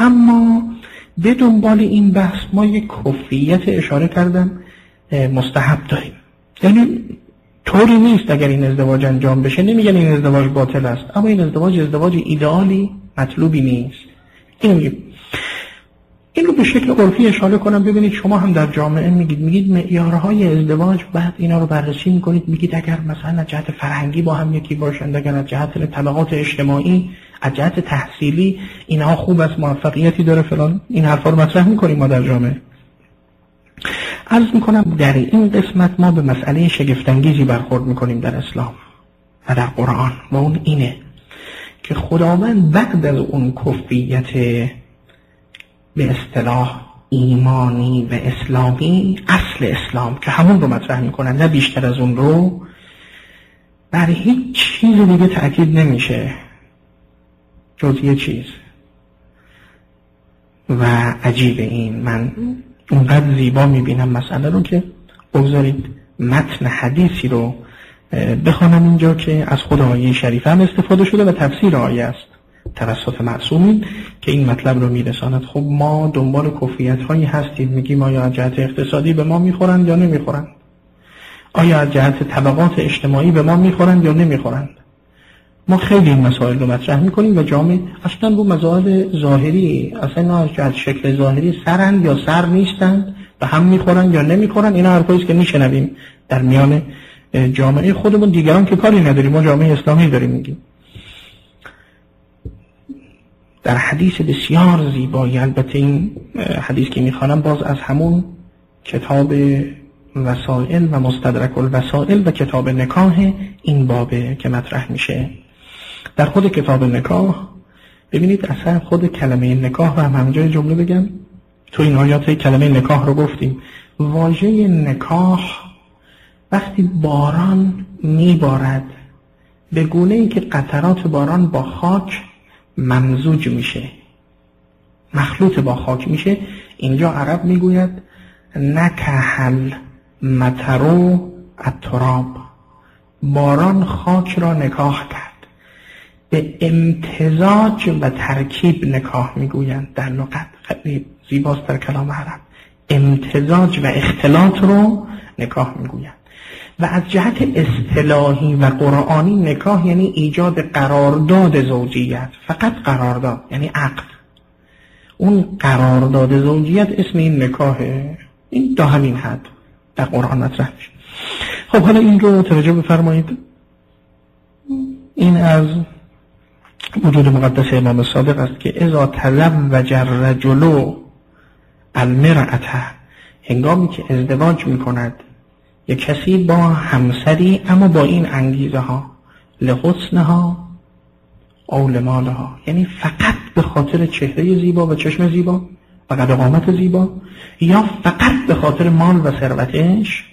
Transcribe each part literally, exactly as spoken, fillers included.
اما به دنبال این بحث ما یک کفریت اشاره کردم مستحب داریم. یعنی طوری نیست اگر این ازدواج انجام بشه نمیگن این ازدواج باطل است، اما این ازدواج ازدواج ایدئالی مطلوبی نیست. اینو میگیم. این رو به شکل عرفی اشاره کنم. ببینید شما هم در جامعه میگید میگید معیارهای ازدواج، بعد اینا رو بررسی میکنید میگید اگر مثلا از جهت فرهنگی با هم یکی باشند، اگر از جهت طبقات اجتماعی، از جهت تحصیلی اینها خوب است، موفقیتی داره فلان، این حرفا رو مطرح میکنیم ما در جامعه. عرض میکنم در این قسمت ما به مسئله شگفت‌انگیزی برخورد میکنیم در اسلام و در قرآن، و اون اینه که خداوند بعد از اون کفریت به اصطلاح ایمانی و اسلامی، اصل اسلام که همون رو مطرح میکنن نه بیشتر از اون رو، بر هیچ چیز دیگه تأکید نمیشه جز یه چیز. و عجیب این من اونقدر زیبا میبینم مسئله رو که بگذارید متن حدیثی رو بخوانم اینجا که از خود آیه شریفه هم استفاده شده و تفسیر آیه است توسط معصومین که این مطلب رو میرساند. خب ما دنبال کفریت هایی هستیم، میگیم آیا از جهت اقتصادی به ما میخورند یا نمیخورند، آیا از جهت طبقات اجتماعی به ما میخورند یا نمیخورند. ما خیلی این مسائل رو مطرح میکنیم و جامعه اصلا رو مسائل ظاهری، اصلا از جهت شکل ظاهری سرند یا سر نیستند، به هم میخورند یا نمیخورند. اینا حرفایی است که میشنویم در میان جامعه خودمون، دیگران که کاری نداریم، ما جامعه اسلامی داریم میگیم. در حدیث بسیار زیبایی، البته این حدیث که میخوانم باز از همون کتاب وسائل و مستدرک الوسائل و کتاب نکاح این بابه که مطرح میشه. در خود کتاب نکاح ببینید اصلا خود کلمه نکاح رو هم همینجای جمله بگم، تو این آیات کلمه نکاح رو گفتیم. واژه نکاح وقتی باران میبارد به گونه ای که قطرات باران با خاک ممزوج میشه، مخلوط با خاک میشه، اینجا عرب میگوید نکحل مطرو التراب، باران خاک را نکاح کرد. به امتزاج و ترکیب نکاح میگویند در لغت، خیلی زیباست در کلام عرب. امتزاج و اختلاط رو نکاح میگویند. و از جهت اصطلاحی و قرآنی نکاح یعنی ایجاد قرارداد زوجیت، فقط قرارداد یعنی عقد. اون قرارداد زوجیت اسم این نکاحه. این تا همین حد در قرآن مطرح میشه. خب حالا این رو توجه بفرمایید. این از وجود مقدس امام صادق است که اذا تزوج الرجل المرأة، هنگامی که ازدواج میکند یک کسی با همسری اما با این انگیزه ها، لحسنها او لمالها، یعنی فقط به خاطر چهره زیبا و چشم زیبا و قد قامت زیبا، یا فقط به خاطر مال و ثروتش،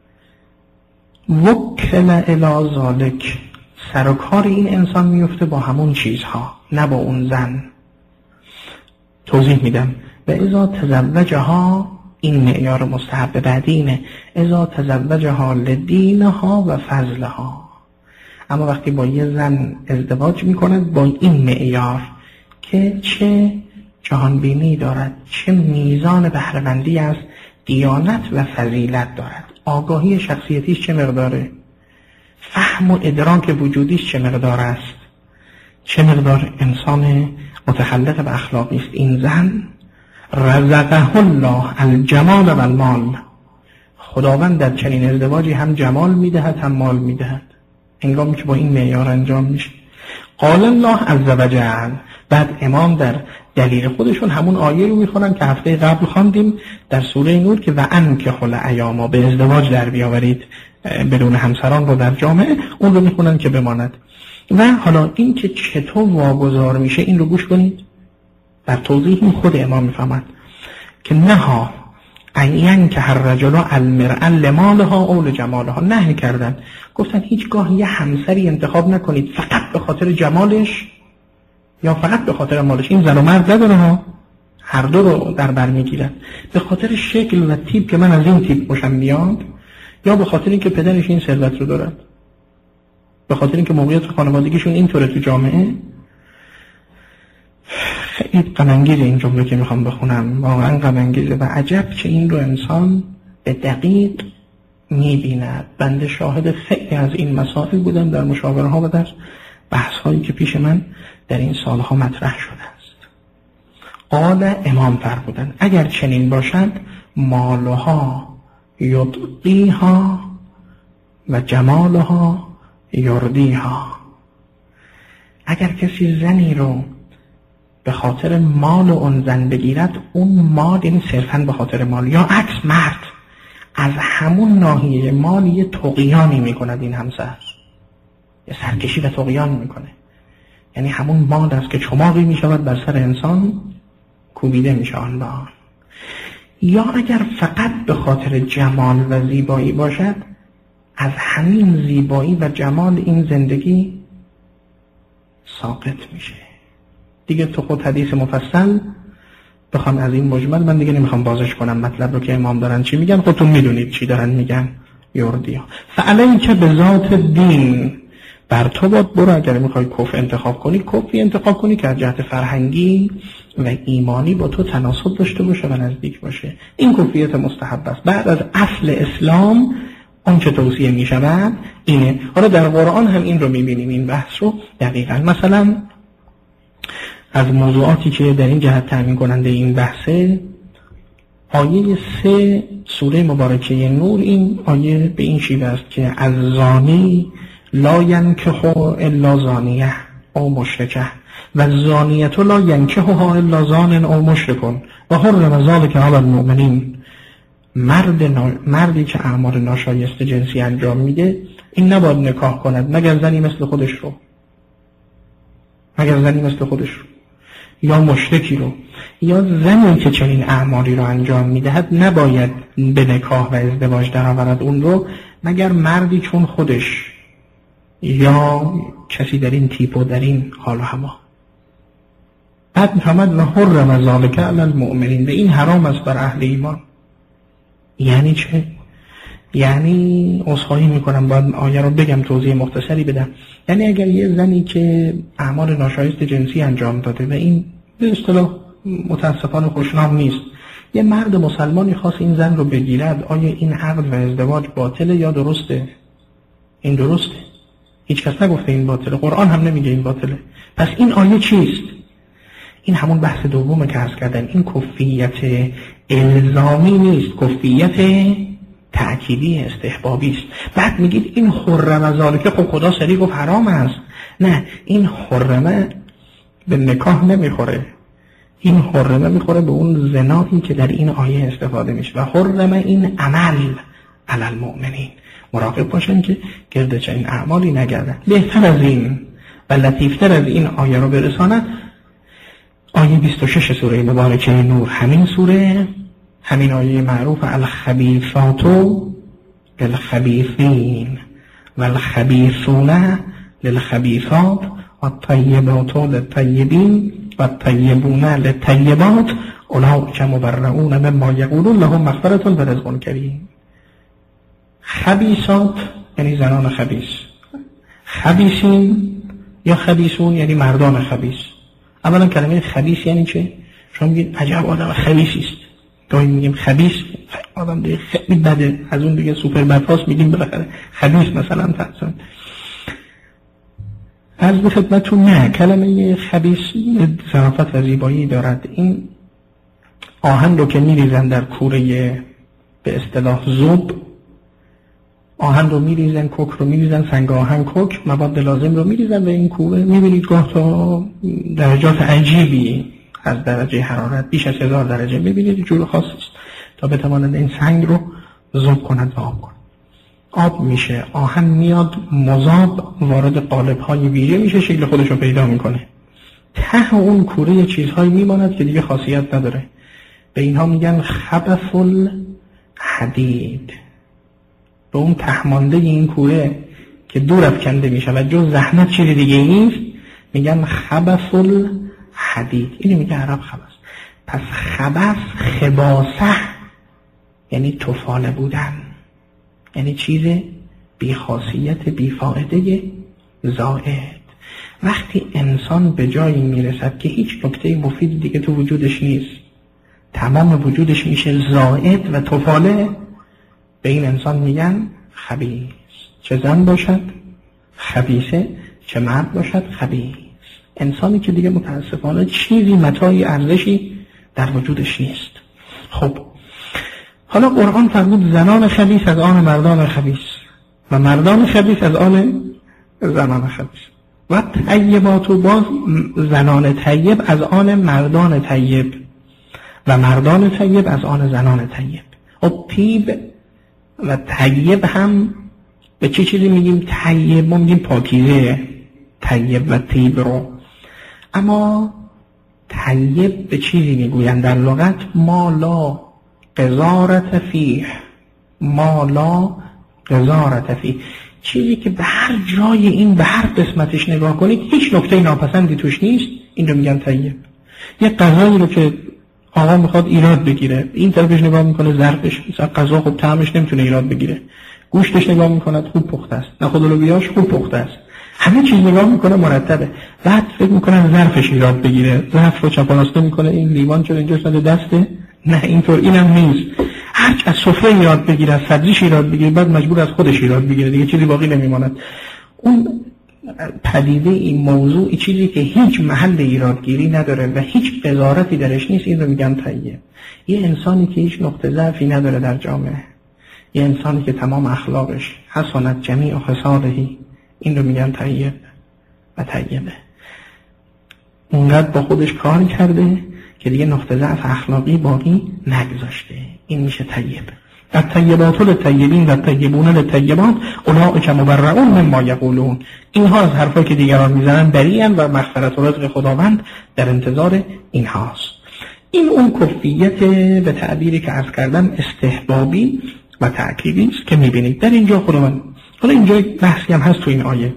وکل الی ذالک، سر و کار این انسان میفته با همون چیزها نه با اون زن. توضیح میدم. و اذا تزوجها، این معیار مستحب بعدی اینه، اذا تزوجها لدینها و فضلها، اما وقتی با یه زن ازدواج میکند با این معیار که چه جهانبینی دارد، چه میزان بهره‌مندی از دیانت و فضیلت دارد، آگاهی شخصیتیش چه مقداره، فهم و ادراک وجودیش چه مقدار است، چه مقدار انسان متخلق به اخلاقی است. این زن رزقه الله الجمال و المال، خداوند در چنین ازدواجی هم جمال میدهد هم مال میدهد، هنگامی که با این معیار انجام میشه. قال الله عز وجل، بعد امام در دلیل خودشون همون آیه رو میخونن که هفته قبل خواندیم در سوره نور که و انکحوا الایام، به ازدواج در بیاورید بدون همسران رو در جامعه، اون رو میخونن که بماند. و حالا این که چطور واگذار میشه این رو گوش کنید. در توضیح خود امام میفهمند که نها این که هر رجل المرأة لمالها او لجمالها، نهی کردن، گفتن هیچگاه یه همسری انتخاب نکنید فقط به خاطر جمالش یا فقط به خاطر مالش. این زن و مرد نداره ها، هر دو رو در بر میگیرن. به خاطر شکل و تیپ که من از این تیپ خوشم میاد، یا به خاطر اینکه پدرش این ثروت رو دارد، به خاطر اینکه موقعیت خانوادگیشون اینطوره تو جامعه. خیلی غم انگیز این جمله که میخوام بخونم، واقعا غم انگیزه و عجب که این رو انسان به دقیق میبیند. بنده شاهد خیلی از این مسائل بودم در مشاوره ها و در بحث هایی که پیش من در این سالها مطرح شده است. قال امام فرمودند اگر چنین باشد مالها یطغیها و جمالها یردیها. اگر کسی زنی رو به خاطر مال اون زن بگیرد، اون مال یعنی صرفاً به خاطر مال، یا عکس مرد از همون ناحیه مال یه طغیانی میکند این همسر، یه سرکشی و طغیان میکنه، یعنی همون مال است که چماقی میشود بر سر انسان کوبیده میشه آن با آن. یا اگر فقط به خاطر جمال و زیبایی باشد، از همین زیبایی و جمال این زندگی ساقط میشه. دیگه تو خود حدیث مفصل بخوام از این مجمل، من دیگه نمیخوام بازش کنم مطلب رو که امام دارن چی میگن، خودتون میدونید چی دارن میگن. یردیا فعلی که به ذات دین بر تو باد، برو اگر میخوای کف انتخاب کنی کفی انتخاب کنی که از جهت فرهنگی و ایمانی با تو تناسب داشته باشه و نزدیک باشه. این کفیت مستحب است. بعد از اصل اسلام اون که توصیه میشود اینه. حالا در قرآن هم این رو میبینیم، این بحث رو دقیقا. مثلا از موضوعاتی که در این جهت تامین کننده این بحثه، آیه سه سوره مبارکه نور، این آیه به این شیوه است که از زانی لا ینکح الا زانیه او مشرکه و زانیت لا ینکحها الا زان او مشرکون و حرم ذلک علی المؤمنین. مرد نا... مردی که اعمال ناشایسته جنسی انجام میده، این نباید نکاح کند مگر زنی مثل خودش رو، مگر زنی مثل خودش رو، یا مشرکی رو، یا زنی که چنین اعمالی رو انجام میدهد نباید به نکاح و ازدواج درآورد اون رو مگر مردی چون خودش یا کسی در این تیپ و در این حال و هوا. بعد می‌فرماید و حرم ذلک علی المؤمنین، به این حرام است بر اهل ایمان. یعنی چه؟ یعنی عذرخواهی میکنم باید آیه رو بگم توضیح مختصری بدم. یعنی اگر یه زنی که اعمال ناشایست جنسی انجام داده و این به اصطلاح متاسفانه خوشنام نیست، یه مرد مسلمانی خواست این زن رو بگیرد، آیا این عقد و ازدواج باطله یا درسته؟ این درسته. هیچ کس نگفته این باطله، قرآن هم نمیگه این باطله. پس این آیه چیست؟ این همون بحث دومه که عرض کردن. این کفیت الزامی نیست، کفیت تأکیدی استحبابی است. بعد میگید این حرمه ذالک، خب خدا سریع گفت حرام است. نه، این حرمه به نکاح نمیخوره، این حرمه میخوره به اون زنایی که در این آیه استفاده میشه. و حرمه این عمل علی المؤمنین، مراقب باشن که گرد چنین اعمالی نگردن. بهتر از این و لطیفتر از این آیه رو برساند آیه بیست و شش سوره مبارکه نور. همین سوره، همین آیه معروف الخبیثات للخبیثین والخبیثون للخبیثات والطیبات للطیبین والطیبون للطیبات اولئک مبرؤون مما یقولون لهم مغفرة و رزق کریم. خبیثات یعنی زنان خبیث، خبیثین یا خبیثون یعنی مردان خبیث. اولا کلمه خبیث یعنی چه؟ شما میگید عجب آدم خبیثی است، گاهی میگیم خبیث آدم دیگه خیلی بده، از اون دیگه سوپر بدفاس میگیم بالاخره خبیث مثلا تحسن. از به خدمتون نه، کلمه خبیث ظرافت و زیبایی دارد. این آهن رو که میریزن در کوره به اصطلاح زوب، آهن رو میریزن، کوک رو میریزن، سنگ آهن کوک، مواد لازم رو میریزن و این کوره میبینید گاه تا درجات عجیبی از درجه حرارت بیش از هزار درجه میبینید جور خاصی است تا بتواند این سنگ رو ذوب کند و آب کند. آب میشه، آهن میاد مذاب وارد قالب های ویژه میشه، شکل خودش رو پیدا میکنه. ته اون کوره چیزهایی میماند که دیگه خاصیت نداره. به اینها میگن خبث الحدید. به اون تهمانده این کوره که دور افکنده میشه و جز زحمت چیزی دیگه نیست میگن خبث الحدید. اینو میگه عرب خبث. پس خبث خباثه یعنی تفاله بودن، یعنی چیز بی خاصیت، بی فایده، زائد. وقتی انسان به جایی میرسد که هیچ نکته مفید دیگه تو وجودش نیست، تمام وجودش میشه زائد و تفاله، به این انسان میگن خبیث. چه زن باشد خبیثه، چه مرد باشد خبیث. انسانی که دیگه متاسفانه چیزی متاعی ارزشی در وجودش نیست. خب حالا قرآن فرمود زنان خبیث از آن مردان خبیث و مردان خبیث از آن زنان خبیث و طیبات و باز زنان طیب از آن مردان طیب و مردان طیب از آن زنان طیب. و طیب و طیب هم به چه چیزی میگیم؟ طیب ما میگیم پاکیزه، طیب و طیب رو. اما طیب به چیزی میگویند در لغت ما لا قذارت فیه، ما لا قذارت فیه، چیزی که به هر جای این به هر قسمتش نگاه کنید هیچ نکته ناپسندی توش نیست، این رو میگن طیب. یه غذایی رو که آقا میخواد ایراد بگیره، این طرفش نگاه میکنه ظرفش مثلا غذا خوب طعمش نمیتونه ایراد بگیره، گوشتش نگاه میکنه خوب پخته است، نخود لوبیاش خوب پخته است، همه چیز نگاه میکنه مرتبه، بعد فکر میکنه ظرفش ایراد بگیره، ظرف رو چپاناسته میکنه، این لیوان چرا اینجا شده دسته، نه اینطور، اینم نیست، هر از سفره ایراد بگیره، از سبزیش ایراد بگیره، بعد مجبور از خودش ایراد بگیره، دیگه چیزی باقی نمیماند. اون پدیده این موضوع چیزی که هیچ محل ایرادگیری نداره و هیچ قضاوتی درش نیست، این رو میگن طیب. یه انسانی که هیچ نقطه ضعفی نداره در جامعه، یه انسانی که تمام اخلاقش حسنت جمیع و خصالهی، این رو میگن طیب و طیبه. اونقدر با خودش کار کرده که دیگه نقطه ضعف اخلاقی باقی نگذاشته، این میشه طیب. الطیبات للطیبین و الطیبون للطیبات اولئک مبرؤون مما یقولون. اینها از حرفایی که دیگران میزنن بریئن و مغفرت و رزق خداوند در انتظار اینهاست. این اون کفیت به تعبیری که عرض کردم استحبابی و تأکیدی است که میبینید در اینجا خداوند. حالا اینجا بحثی هم هست تو این آیه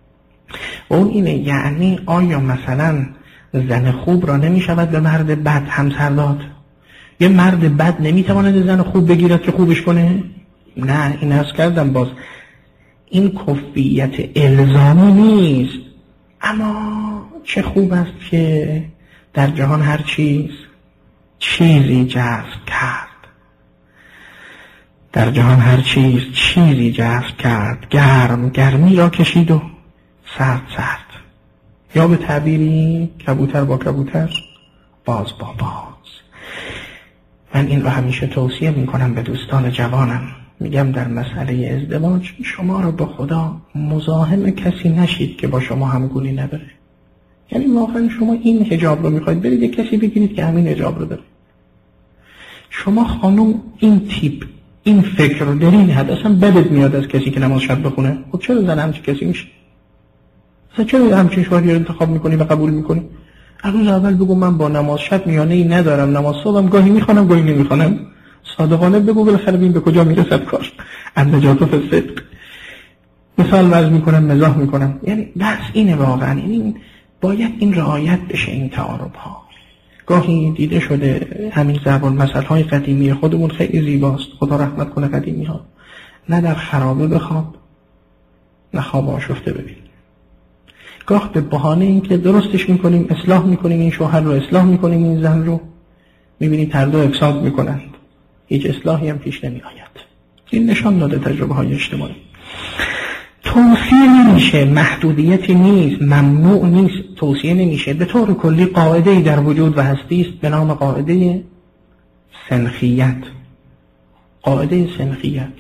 و اون اینه، یعنی آیا مثلا زن خوب را نمیشود به مرد بد همسر داد؟ یه مرد بد نمیتواند زن خوب بگیرد که خوبش کنه؟ نه، این عرض کردم باز این کفیت الزامی نیست. اما چه خوب است که در جهان هر چیز چیزی جذب کرد، در جهان هر چیز چیزی جذب کرد، گرم گرمی را کشید و سرد سرد، یا به تعبیری کبوتر با کبوتر، باز با باز. من این رو همیشه توصیه میکنم به دوستان جوانم، میگم در مسئله ازدواج شما رو با خدا مزاحم کسی نشید که با شما همگونی نداره. یعنی واقعا شما این حجاب رو میخواید برید یک کسی بگیرید که همین حجاب رو داره. شما خانم این تیپ این فکر رو دارین، حد اصلا بدت میاد از کسی که نماز شب بخونه. خب چرا زن همچین کسی میشه؟ اصلا چرا همچین شوهری رو انتخاب میکنی و قبول میکنی؟ روز اول بگو من با نماز شب میانه ای ندارم، نماز صبحم گاهی میخوانم گاهی نمیخوانم. صادقانه بگو، بالاخره ببین به کجا میرسد کار. النجات فی الصدق. مثال وضع میکنم، مزاح میکنم. یعنی بحث اینه واقعا، این باید این رعایت بشه این تعارف ها. گاهی دیده شده همین ضرب المثل های قدیمی خودمون خیلی زیباست، خدا رحمت کنه قدیمی ها. نه در خرابه بخواب، نه خواب آشفته ببین. گاه به بهانه این که درستش میکنیم، اصلاح میکنیم این شوهر رو، اصلاح میکنیم این زن رو، میبینید هر دو افساد میکنند، هیچ اصلاحی هم پیش نمی آید. این نشان داده تجربه های اجتماعی. توصیه نمیشه، محدودیتی نیست، ممنوع نیست، توصیه نمیشه. به طور کلی قاعده‌ای در وجود و هستی است به نام قاعده سنخیت. قاعده سنخیت.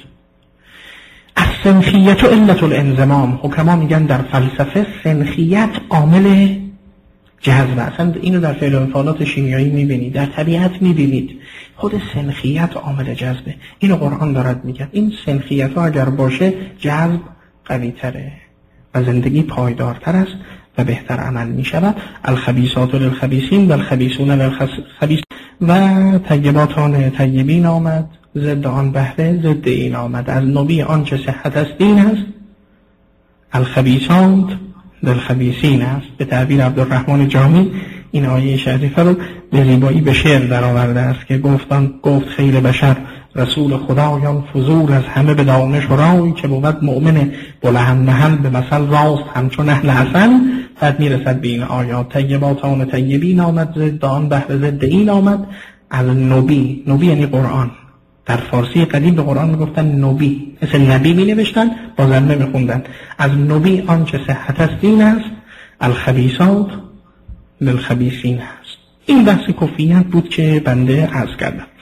السنخیت علت الانضمام. حکما میگن در فلسفه سنخیت عامل جذب. اصلا اینو در فعل و انفعالات شیمیایی میبینید، در طبیعت میبینید، خود سنخیت عامل جذبه. اینو قرآن دارد میگه. این سنخیت ها اگر باشه جذب قوی تره و زندگی پایدارتر است و بهتر عمل میشود. الخبیثات للخبیثین و الخبیثون للخبیث. و طیباتان طیبین آمد، ضد آن بهره ضد این آمد. از نبی آن چه صحت است دین است، الخبیثات للخبیثین است. به تعبیر عبدالرحمن جامی این آیه شریفه رو به زیبایی به شعر در آورده است که گفتن گفت خیر بشر رسول خدایان فزور از همه به دانش و رای، که بود مؤمن بلند محل به مثل راست همچون اهل حسن، بعد میرسد به این آیات طیباتان طیبین آمد، ضد آن بهر ضد این آمد. از نبی، نبی یعنی قرآن، در فارسی قدیم به قرآن میگفتن نبی، مثل نبی می نوشتن با ضمه میخوندن. از نبی آنچه صحت است این است، الخبیثات للخبیثین است. این بحث کفریت بود که بنده عرض کردم.